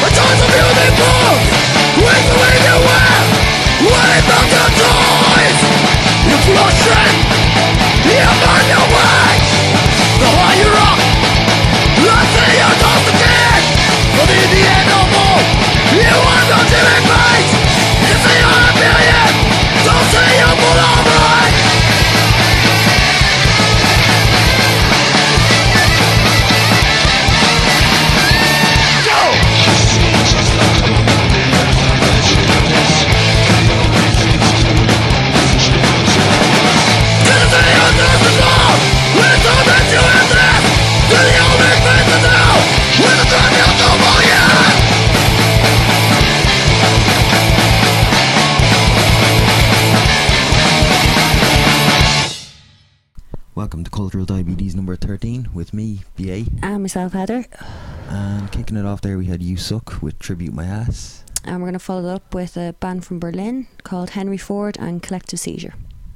Welcome to Cultural Diabetes number 13 with me, BA. And myself, Heather. And kicking it off there, we had You Suck with Tribute My Ass. And we're going to follow it up with a band from Berlin called Henry Ford and Collective Seizure.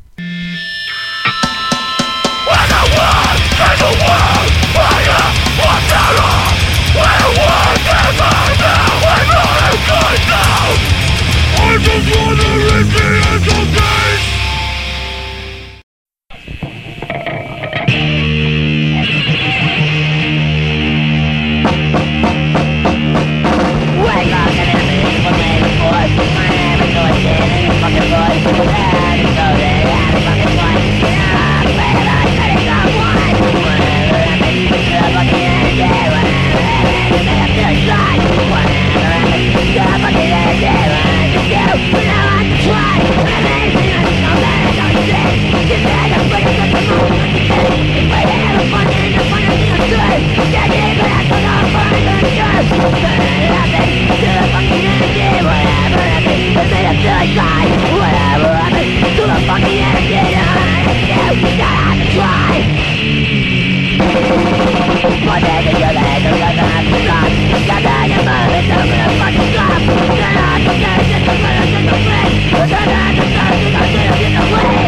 I just wanna reach the end of days. Wake up and everything was made before. My name is George Dean and your fucking voice. And so they had a fucking voice. Yeah, whenever I cut it down one. Whenever I make you to the fucking energy. Whenever I make you feel shine. Whenever I make you to the fucking energy. You know I try. Amazing, I know that I don't see. You said I'm fucking such a moment. You play the hell of fun and the fun of the absurd. Yeah, but I don't know if I'm gonna judge. To the fucking energy, whatever I mean, you made up till I cry. Whatever I mean, to the fucking energy, you gotta have to try. One day to your leg, I'm gonna have to stop. Got that your mother, it's over the fucking stop. Then I can get it, just a little place. But then I can stop, you got to get away.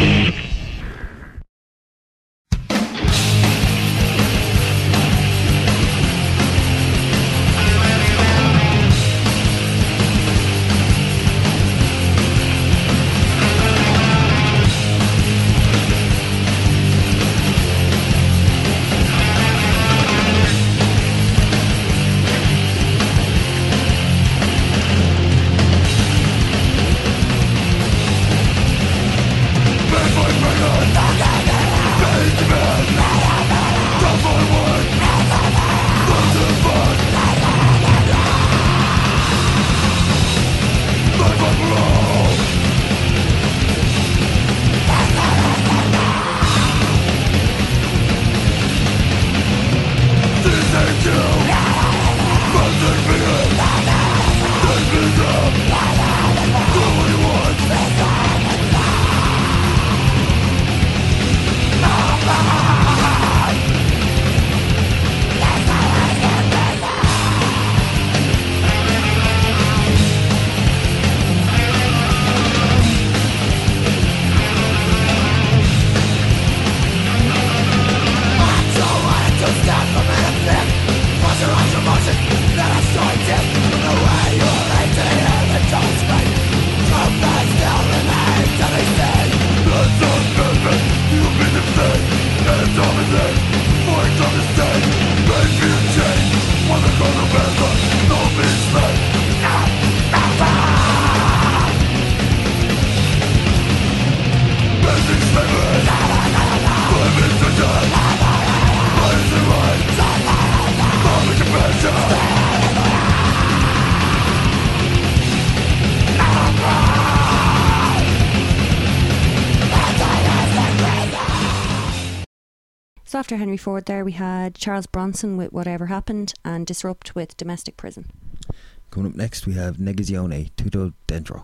So after Henry Ford there, we had Charles Bronson with Whatever Happened and Disrupt with Domestic Prison. Coming up next, we have Negazione, Tutto Dentro.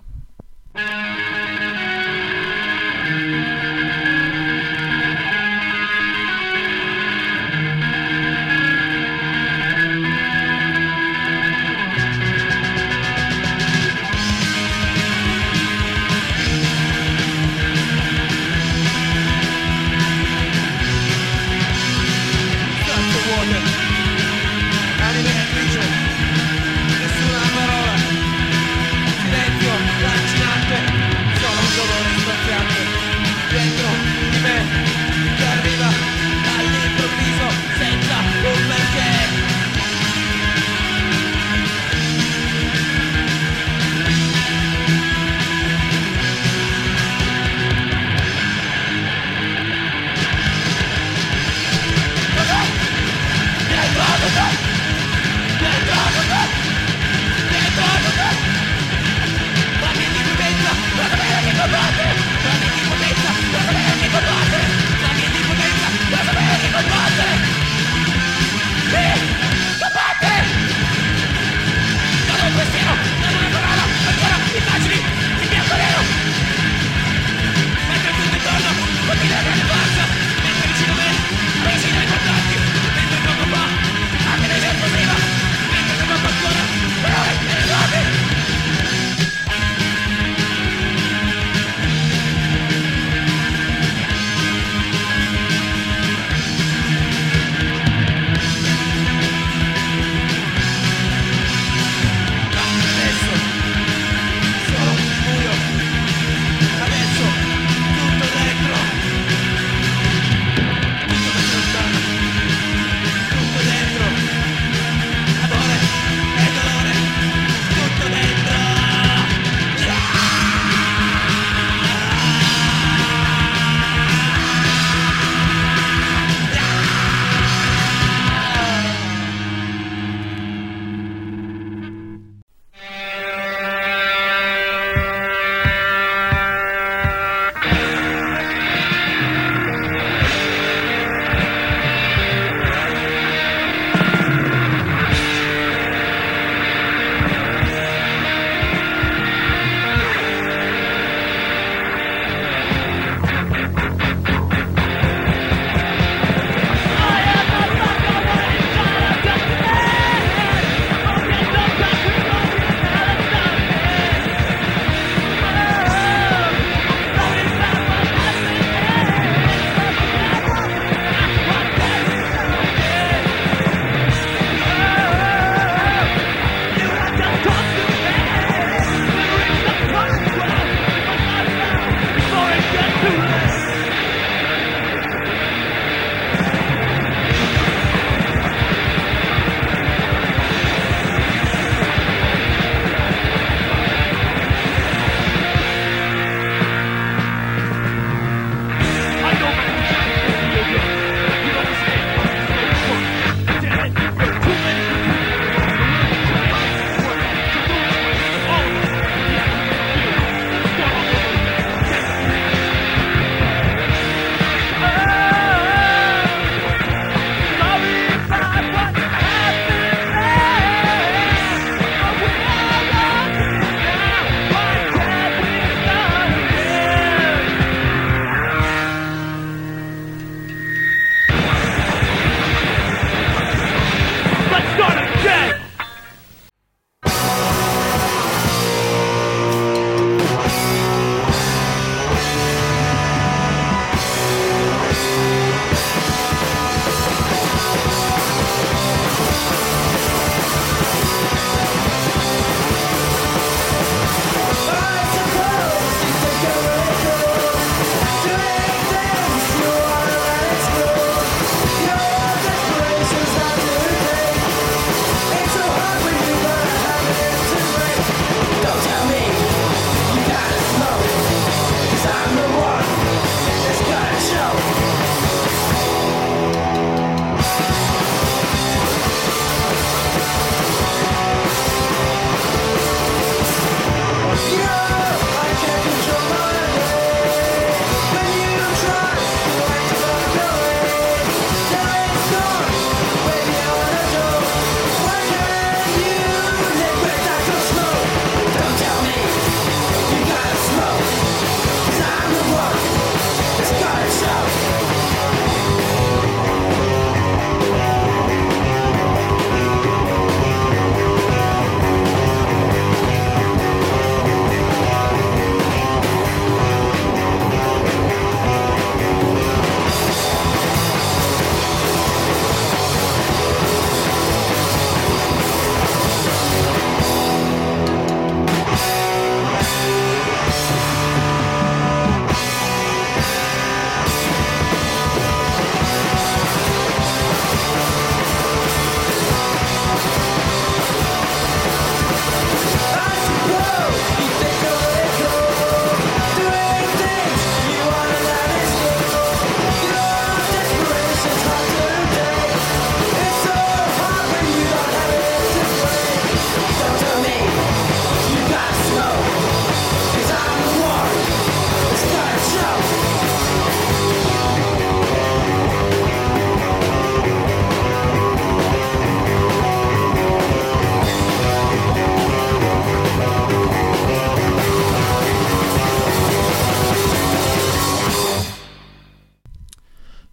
Animated creature.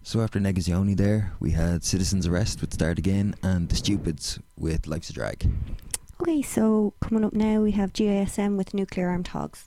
So after Negazioni there, we had Citizens Arrest with Start Again and The Stupids with Life's a Drag. Okay, so coming up now we have GISM with Nuclear Armed Hogs.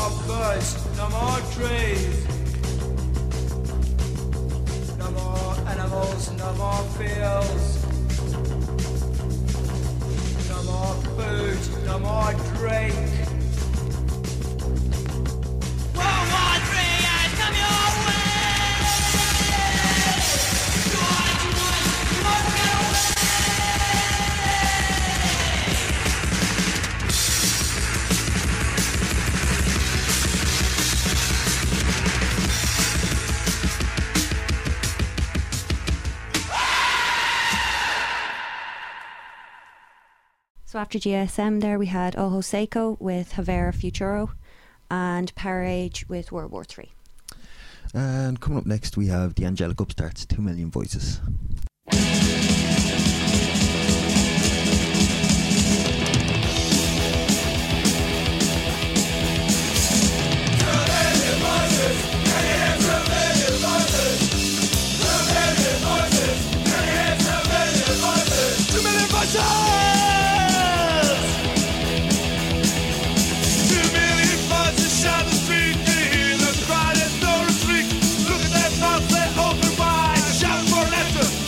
more birds, no more trees. No more animals, no more fields. No more food, no more drink. World War III has come your way. You want, you won't get away. So after GSM there we had Ojo Seco with Havera Futuro and Power Age with World War III. And coming up next we have the Angelic Upstarts, 2 Million Voices. Look at their mouths, they're open wide. Shout for an answer.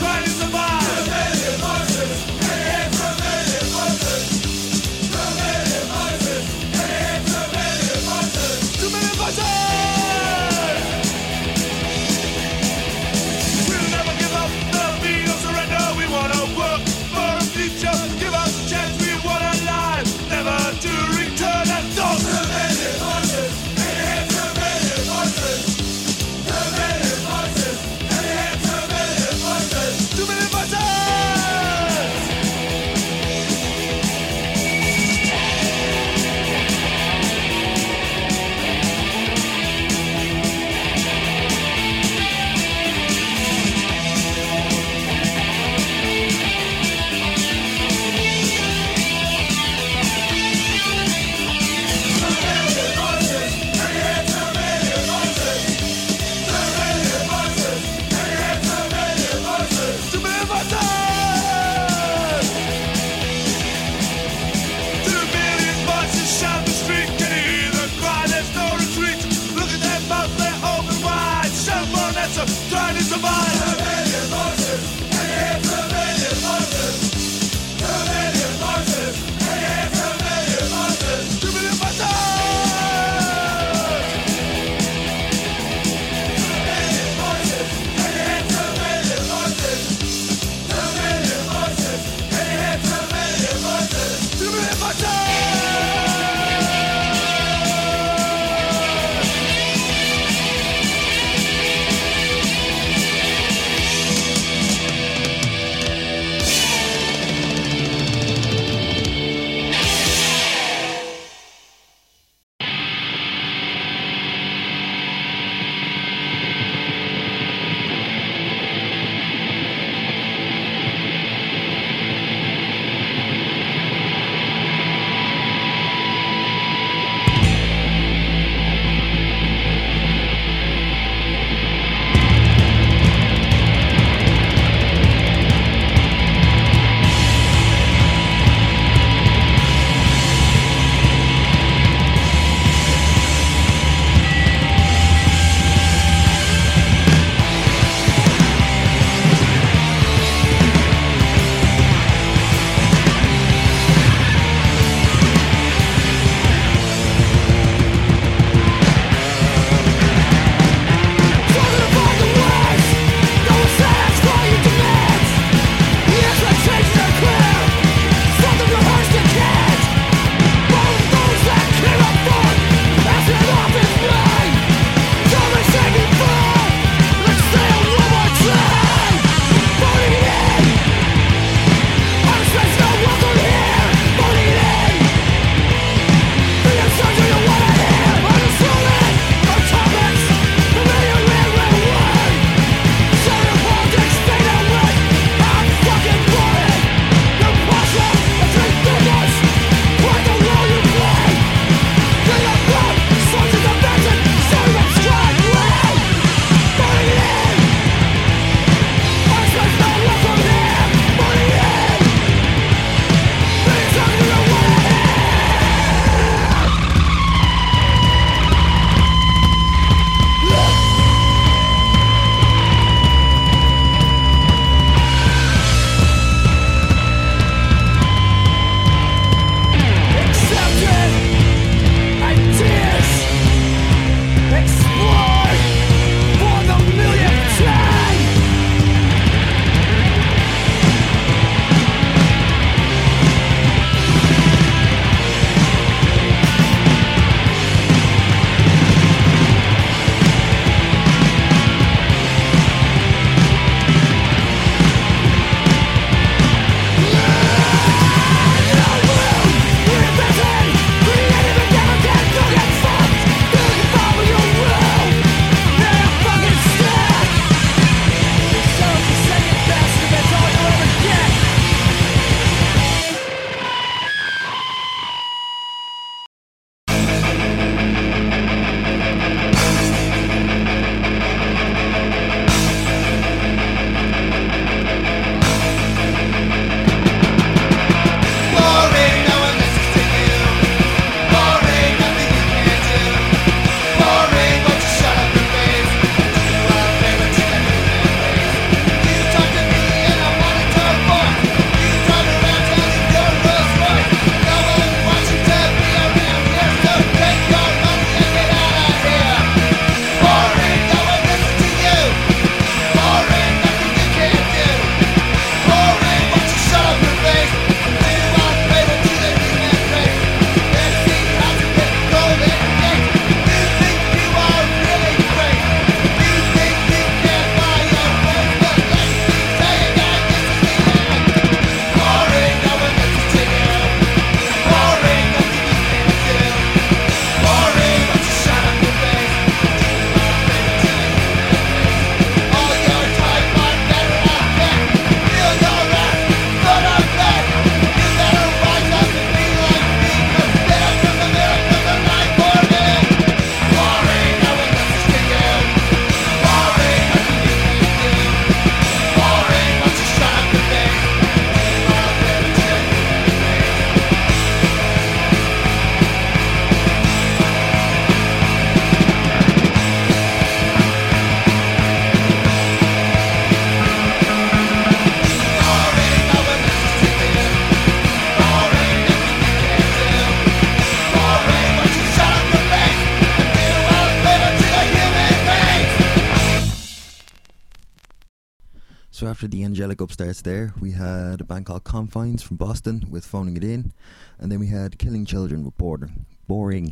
after the angelic upstarts there, we had a band called Confines from Boston with Phoning It In, and then we had Killing Children with Boring.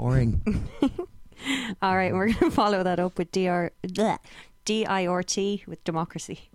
All right, we're going to follow that up with DIRT with Democracy.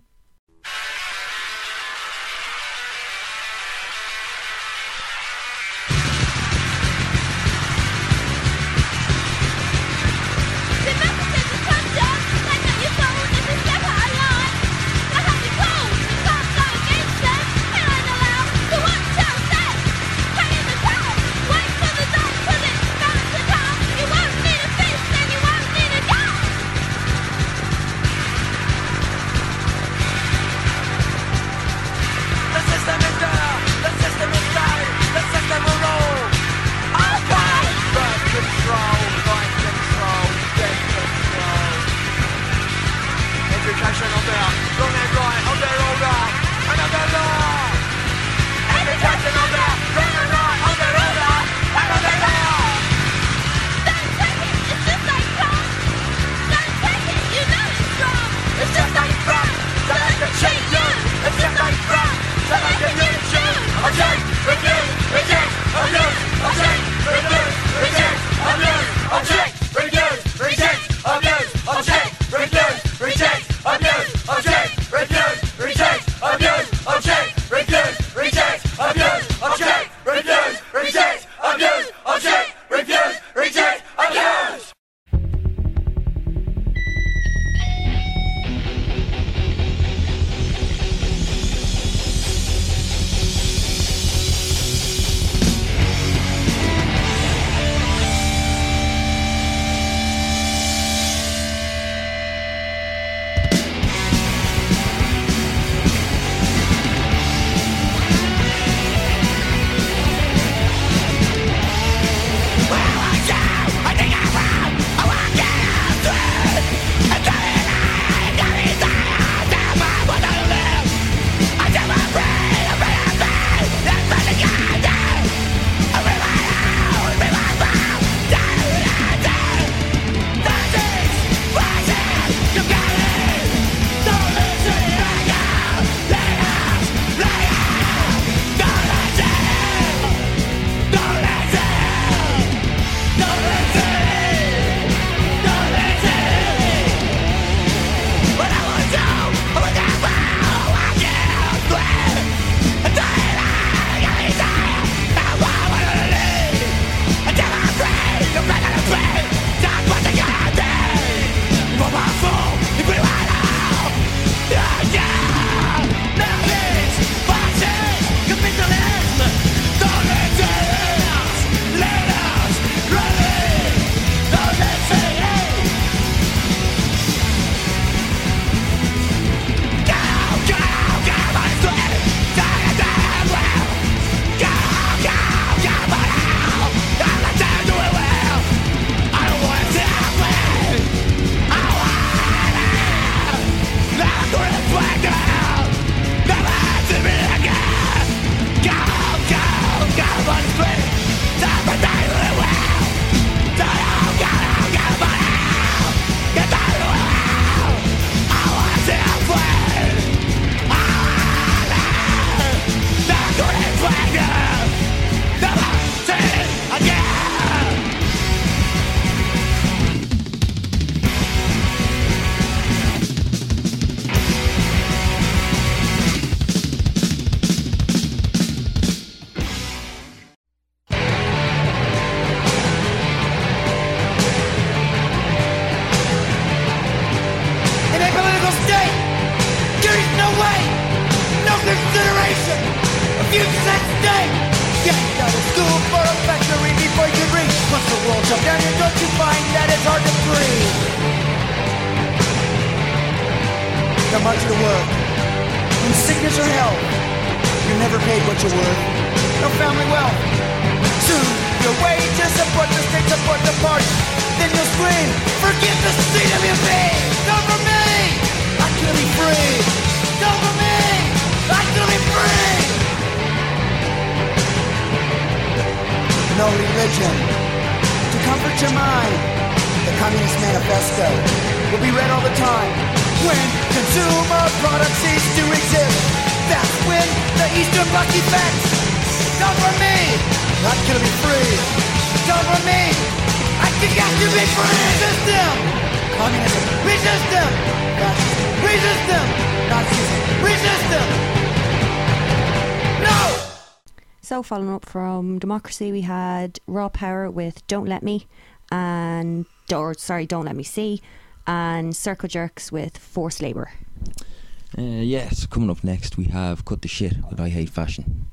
To comfort your mind, the Communist Manifesto will be read all the time. When consumer products cease to exist, that's when the Eastern Bloc defects. Don't for me, not gonna be free. Don't for me, I think I can be free. Resist them, communism. Resist them, fascism. Resist them, Nazism. Resist them. No. So following up from Democracy, we had Raw Power with Don't Let Me, and Don't Let Me See, and Circle Jerks with Forced Labour. So coming up next we have Cut the Shit with I Hate Fashion.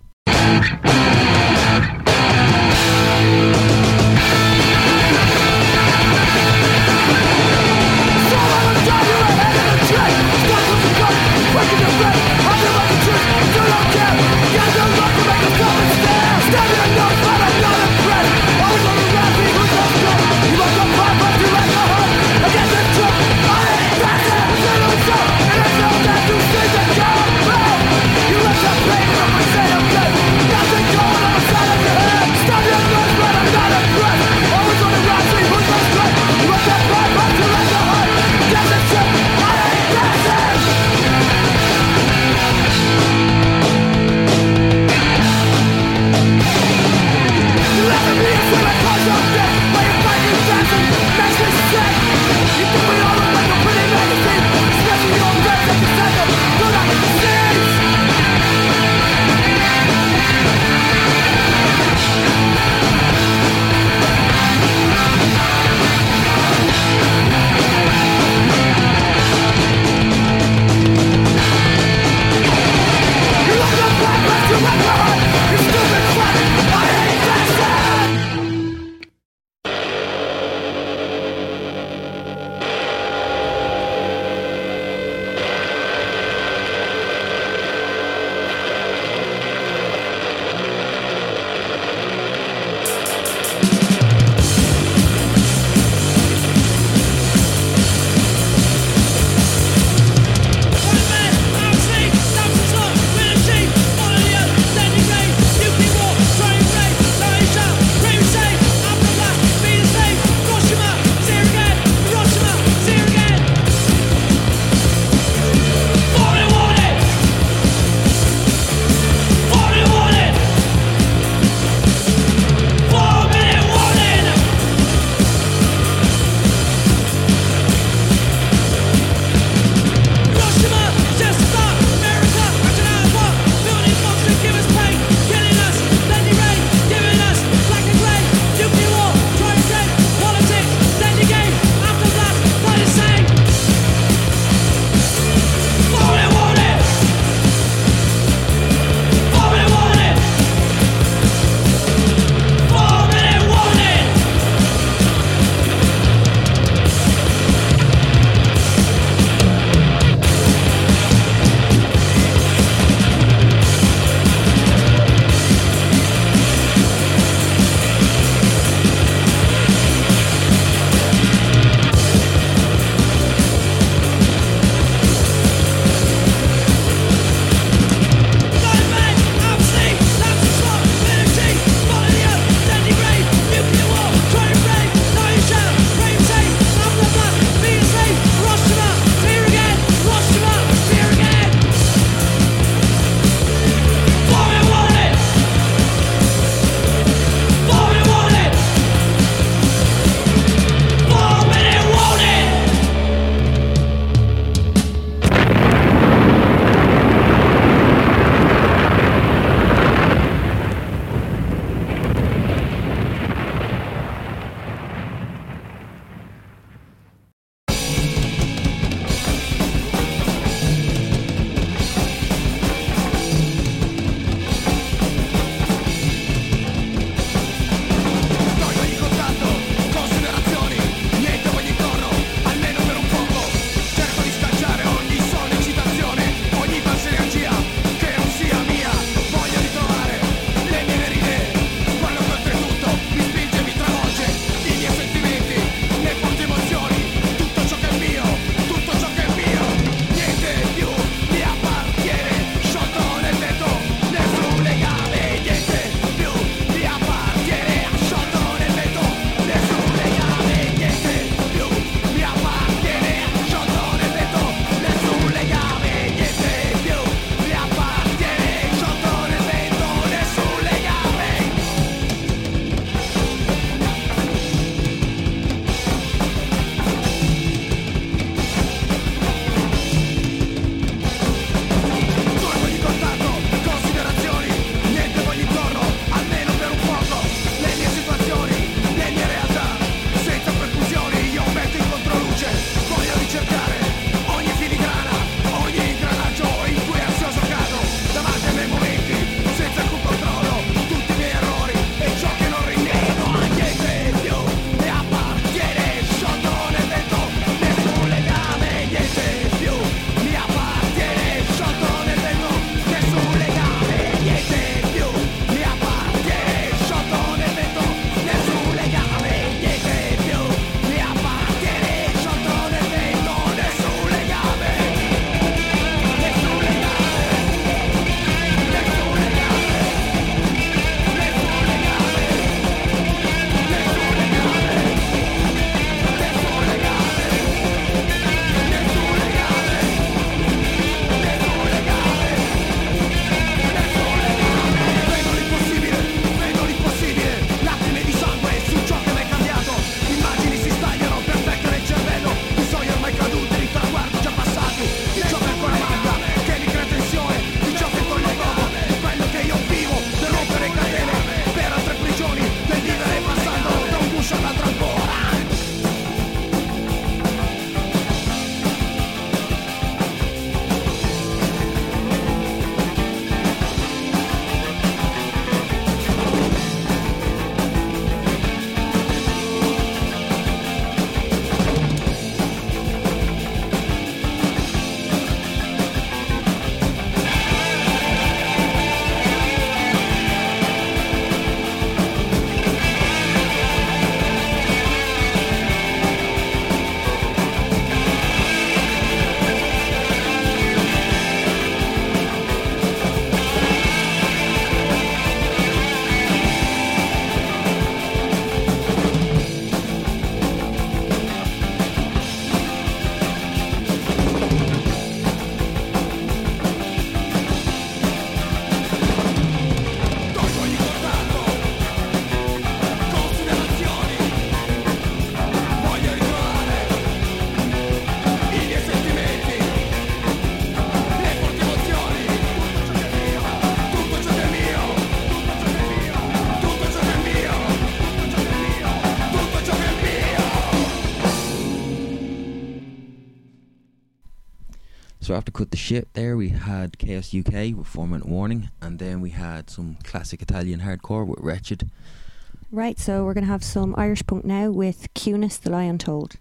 So after Cut the Shit there, we had Chaos UK with 4 Minute Warning, and then we had some classic Italian hardcore with Wretched. Right, so we're going to have some Irish punk now with Cunis, The Lie Untold.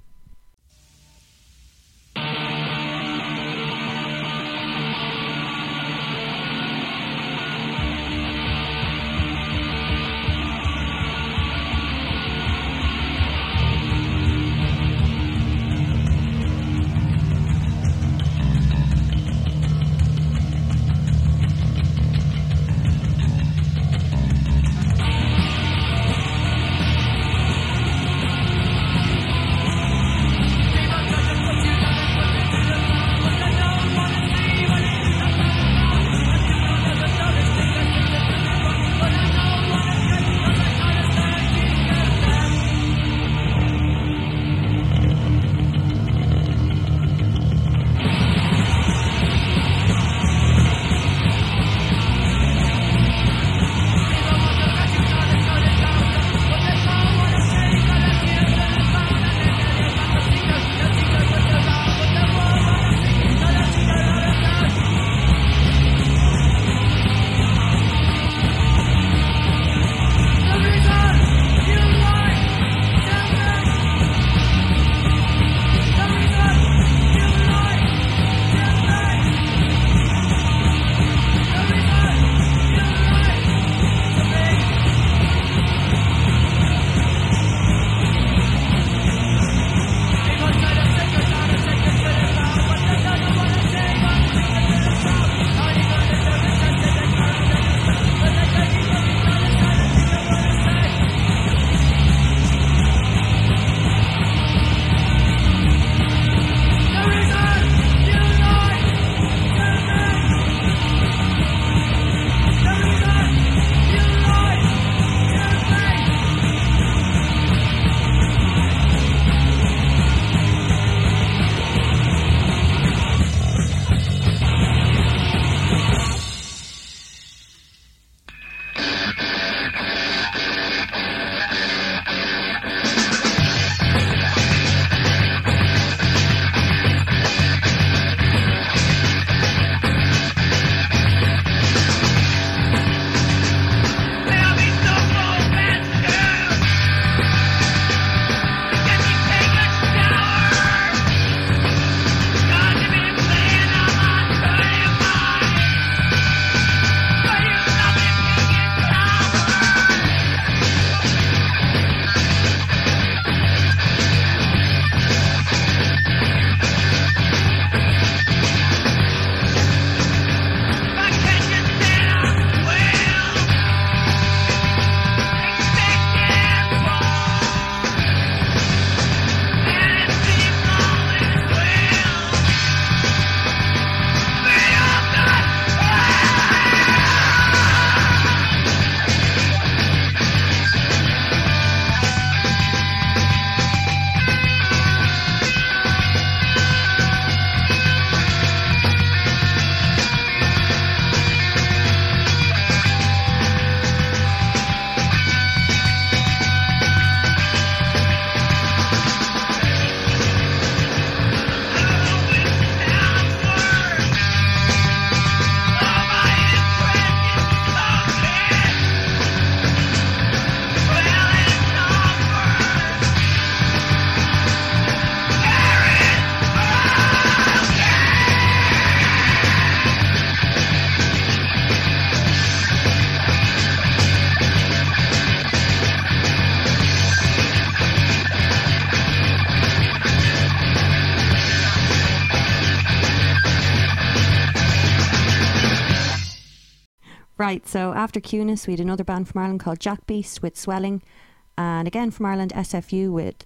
Right, so after Cunis, we had another band from Ireland called Jack Beast with Swelling, and again from Ireland, SFU with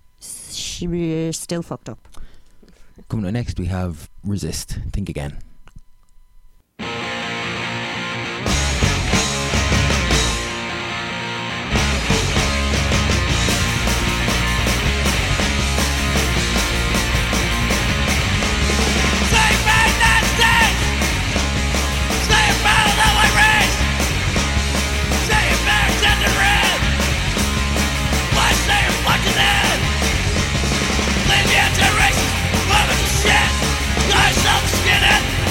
Still Fucked Up. Coming up next, we have Resist, Think Again. Leave you to racist, woman to shit. Yourself skinning.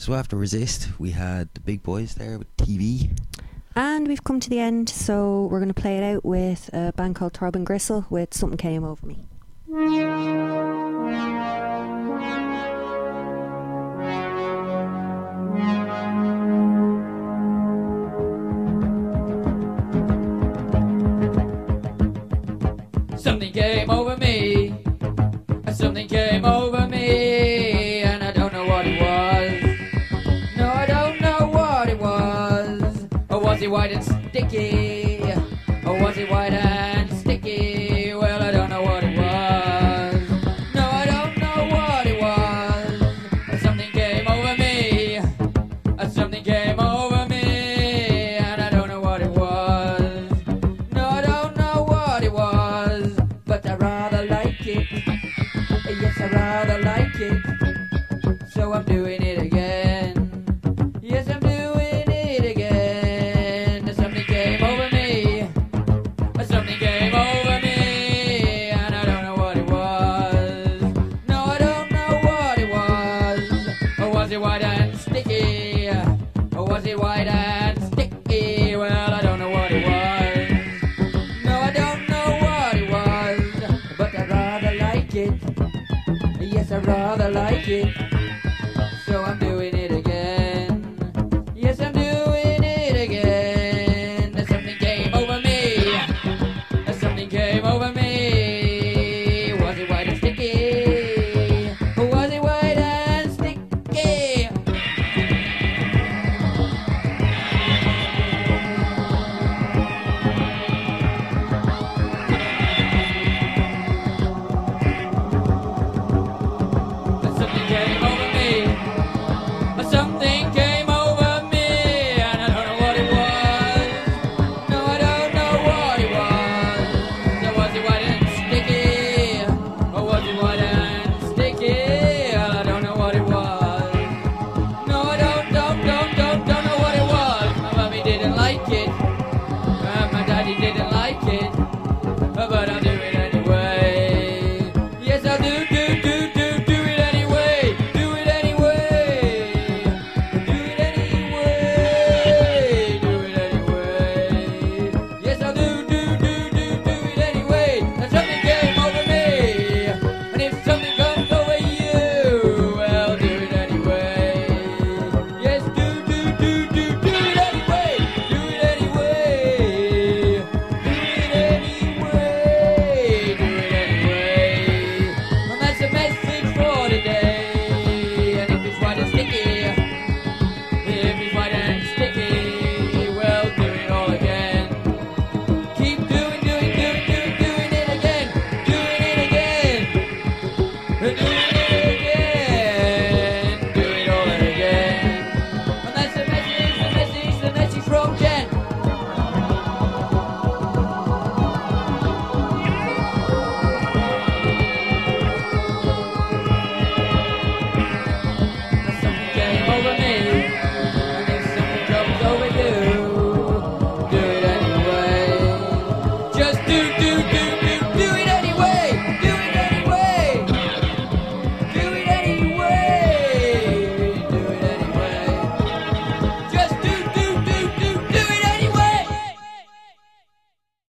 So after Resist, we had the big boys there with TV. And we've come to the end, so we're going to play it out with a band called Throbbing Gristle with Something Came Over Me. Something came over me. Something came over me, and I don't know what it was. No, I don't know what it was. Or was it white and sticky? Or was it white and sticky? Well, I don't know what it was. No, I don't know what it was. Something came over me. Something came over me, and I don't know what it was. No, I don't know what it was, but I rather like it. Yes, I rather like it. So I'm doing it again. Yes, I'm doing it again. Something came over me. Something came over me, and I don't know what it was. No, I don't know what it was. Or was it white and sticky? Or was it white and sticky? Well, I don't know what it was. No, I don't know what it was, but I rather like it. Yes, I rather like it.